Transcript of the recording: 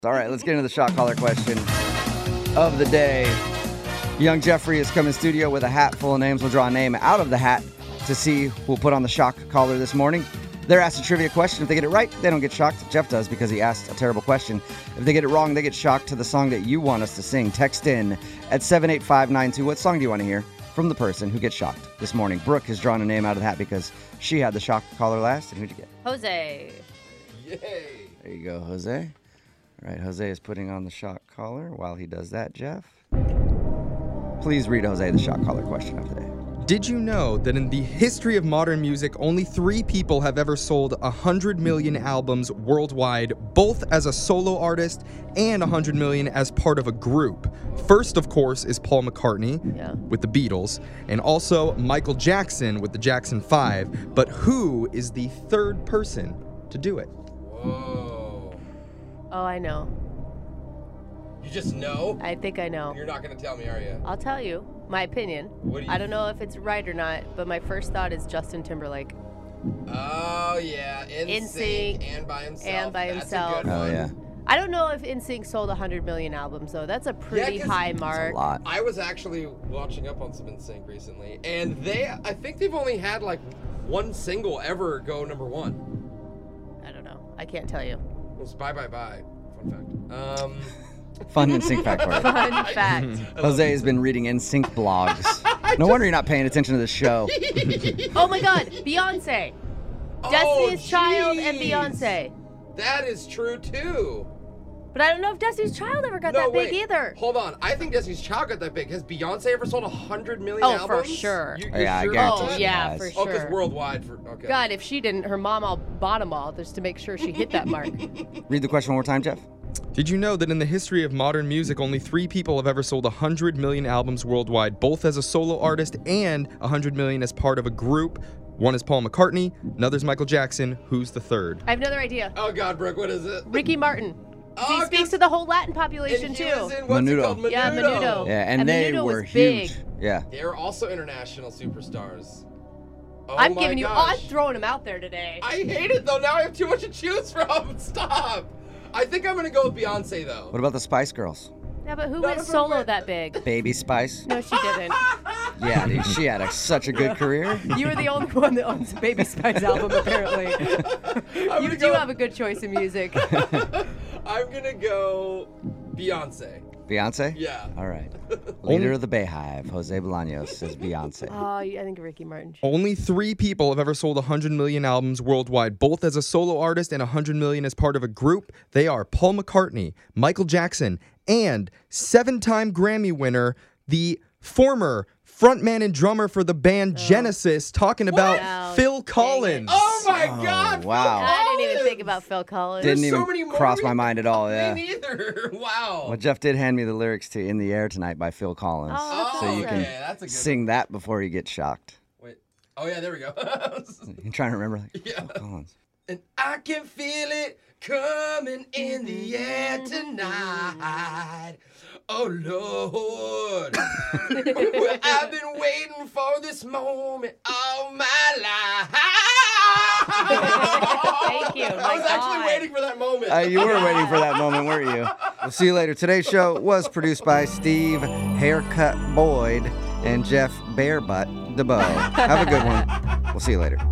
All right, let's get into the shot caller question of the day. Young Jeffrey has come in studio with a hat full of names. We'll draw a name out of the hat to see who we'll put on the shock collar this morning. They're asked a trivia question. If they get it right, they don't get shocked. Jeff does because he asked a terrible question. If they get it wrong, they get shocked to the song that you want us to sing. Text in at 78592. What song do you want to hear from the person who gets shocked this morning? Brooke has drawn a name out of the hat because she had the shock collar last. And who'd you get? Jose. Yay. There you go, Jose. All right, Jose is putting on the shock collar. While he does that, Jeff, please read Jose the shock collar question of the day. Did you know that in the history of modern music, only 3 people have ever sold 100 million albums worldwide, both as a solo artist and 100 million as part of a group? First, of course, is Paul McCartney with the Beatles, and also Michael Jackson with the Jackson 5. But who is the third person to do it? Whoa. Oh, I know. You just know? I think I know. You're not going to tell me, are you? I'll tell you my opinion. I don't know if it's right or not, but my first thought is Justin Timberlake. Oh, yeah. NSYNC and by himself. And by himself. That's a good one. Oh, yeah. I don't know if NSYNC sold 100 million albums, though. That's a pretty high mark. That's a lot. I was actually watching up on some NSYNC recently, and I think they've only had like one single ever go number 1. I don't know. I can't tell you. It was Bye Bye Bye. Fun fact. Fun NSYNC fact for you. Fun fact. Jose has been reading NSYNC blogs. No wonder you're not paying attention to the show. Oh my God, Beyonce. Destiny's Child and Beyonce. That is true too. But I don't know if Destiny's Child ever got that big either. Hold on. I think Destiny's Child got that big. Has Beyonce ever sold 100 million Oh, albums? for sure. You're Yeah, I sure guarantee about Oh, that? yeah, for Oh, because sure. worldwide. Okay. God, if she didn't, her mom all bought them all just to make sure she hit that mark. Read the question one more time, Jeff. Did you know that in the history of modern music, only 3 people have ever sold 100 million albums worldwide, both as a solo artist and 100 million as part of a group? One is Paul McCartney, another's Michael Jackson. Who's the third? I have another idea. Oh, God, Brooke, what is it? Ricky Martin. Oh, He speaks to the whole Latin population, and he too. was in, what's it Menudo. called? Menudo. Yeah, Menudo. Yeah, and they Menudo were was big. huge. Yeah. They're also international superstars. Oh I'm my giving you, gosh. I'm throwing him out there today. I hate it, though. Now I have too much to choose from. Stop. I think I'm going to go with Beyonce, though. What about the Spice Girls? Yeah, but who No, went no, solo wait. that big? Baby Spice? No, she didn't. Yeah, dude, she had such a good career. You were the only one that owns a Baby Spice album, apparently. I'm You gonna do go- have a good choice in music. I'm going to go Beyonce. Beyonce? Yeah. All right. Leader of the Bayhive, Jose Bolaños, says Beyonce. Oh, I think Ricky Martin. Only 3 people have ever sold 100 million albums worldwide, both as a solo artist and 100 million as part of a group. They are Paul McCartney, Michael Jackson, and 7-time Grammy winner, the former frontman and drummer for the band Genesis, talking about Wow. Phil Collins. Oh, my God. wow. Phil I didn't even Collins. think about Phil Collins. Didn't There's so even many more cross my reasons. mind at all, yeah. Me neither. Wow. Well, Jeff did hand me the lyrics to In the Air Tonight by Phil Collins. Oh, that's so you awesome. can that's a good sing that before you get shocked. Wait. Oh, yeah, there we go. You're trying to remember? Like, Yeah. Phil Collins. And I can feel it coming in the air tonight. Oh, Lord. Well, I've been waiting for this moment all my life. Thank you. I My was actually God. waiting for that moment. You were waiting for that moment, weren't you? We'll see you later. Today's show was produced by Steve Haircut Boyd and Jeff Barebutt DeBow. Have a good one. We'll see you later.